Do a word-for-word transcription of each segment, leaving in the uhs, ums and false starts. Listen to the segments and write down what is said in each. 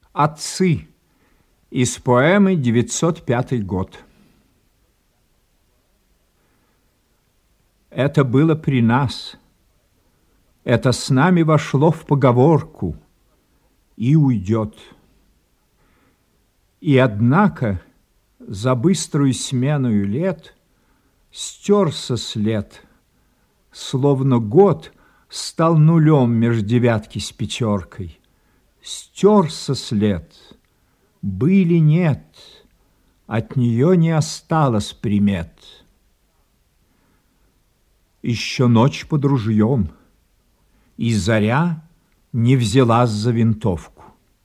Отцы. Из поэмы девятьсот пятый год. Это было при нас. Это с нами вошло в поговорку и уйдет. И однако за быструю сменою лет стерся след, словно год стал нулем меж девятки с пятеркой. Стерся след, были нет, от нее не осталось примет. Еще ночь под ружьем, и заря не взялась за винтовку.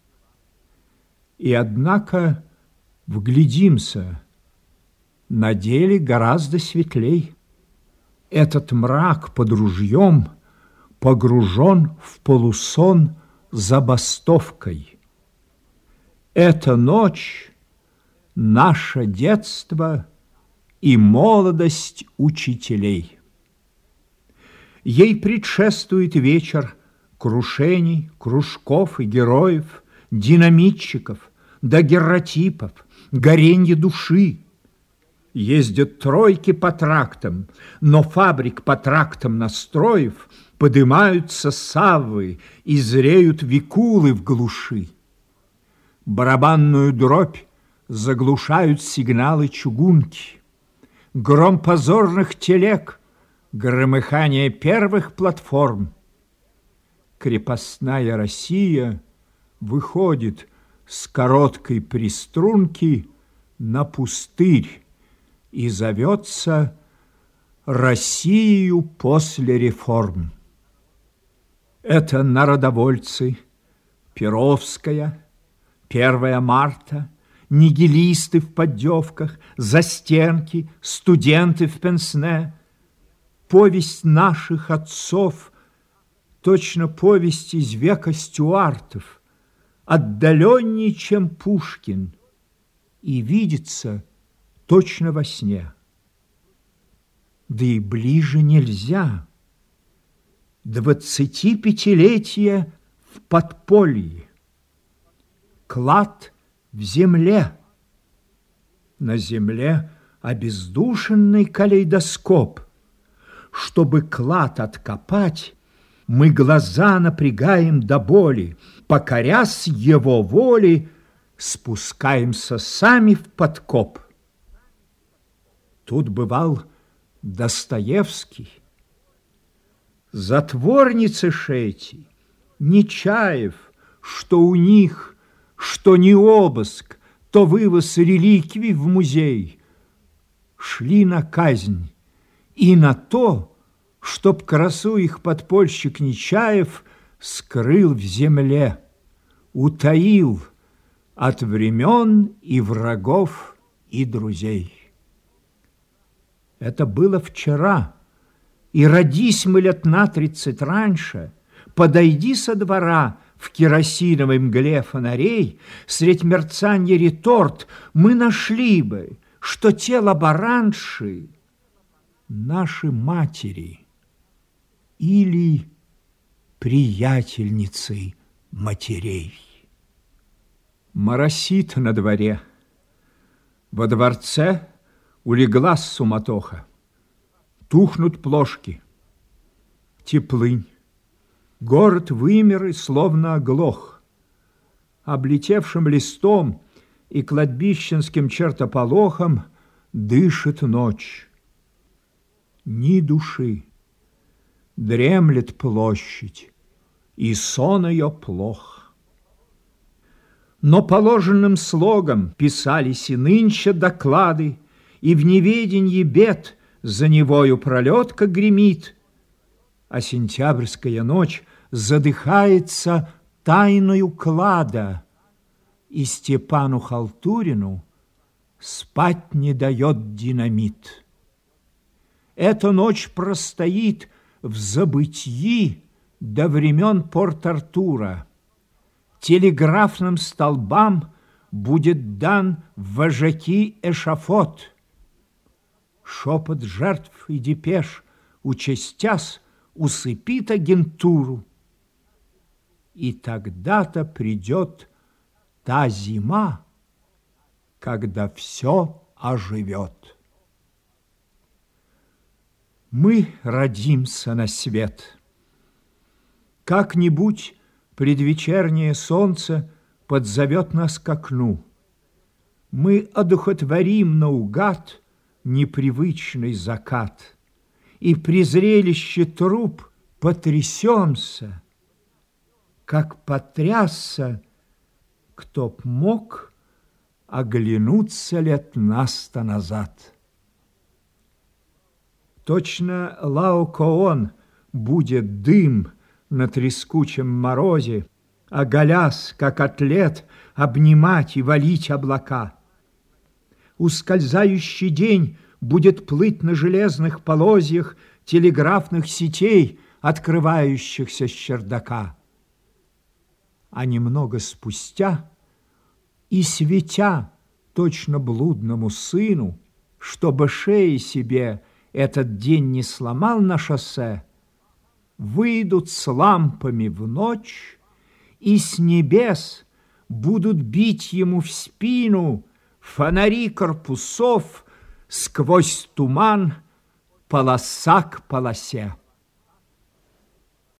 И однако вглядимся, на деле гораздо светлей. Этот мрак под ружьем погружен в полусон забастовкой. Эта ночь — наше детство и молодость учителей. Ей предшествует вечер крушений, кружков и героев, динамитчиков, дагерротипов, горенье души. Ездят тройки по трактам, но фабрик по трактам настроев подымаются саввы и зреют викулы в глуши. Барабанную дробь заглушают сигналы чугунки, гром позорных телег, громыхание первых платформ. Крепостная Россия выходит с короткой приструнки на пустырь и зовется Россию после реформ. Это народовольцы, Перовская, первое марта, нигилисты в поддевках, застенки, студенты в пенсне. Повесть наших отцов, точно повесть из века Стюартов, отдаленнее, чем Пушкин, и видится точно во сне. Да и ближе нельзя. Двадцатипятилетие в подполье. Клад в земле. На земле обездушенный калейдоскоп. Чтобы клад откопать, мы глаза напрягаем до боли, покорясь его воле, спускаемся сами в подкоп. Тут бывал Достоевский. Затворницы шети, Нечаев, что у них, что не обыск, то вывоз реликвий в музей, шли на казнь и на то, чтоб красу их подпольщик Нечаев скрыл в земле, утаил от времен и врагов и друзей. Это было вчера, и родись мы лет на тридцать раньше, подойди со двора в керосиновой мгле фонарей, средь мерцанья реторт мы нашли бы, что те лаборантши наши матери или приятельницы матерей. Моросит на дворе. Во дворце улеглась суматоха. Тухнут плошки. Теплынь. Город вымер и словно оглох. Облетевшим листом и кладбищенским чертополохом дышит ночь. Ни души. Дремлет площадь, и сон ее плох. Но положенным слогом писались и нынче доклады, и в неведенье бед за невою пролетка гремит, а сентябрьская ночь задыхается тайною клада, и Степану Халтурину спать не дает динамит. Эта ночь простоит в забытьи до времен Порт-Артура. Телеграфным столбам будет дан в вожаки эшафот. Шепот жертв и депеш, участясь, усыпит агентуру. И тогда-то придет та зима, когда все оживет. Мы родимся на свет. Как-нибудь предвечернее солнце подзовет нас к окну. Мы одухотворим наугад непривычный закат, и при зрелище труп потрясемся, как потрясся, кто б мог оглянуться лет на сто назад. Точно Лаокоон будет дым на трескучем морозе, оголясь, как атлет, обнимать и валить облака. Ускользающий день будет плыть на железных полозьях телеграфных сетей, открывающихся с чердака. А немного спустя, и светя точно блудному сыну, чтобы шеи себе этот день не сломал на шоссе, выйдут с лампами в ночь, и с небес будут бить ему в спину фонари корпусов сквозь туман, полоса к полосе.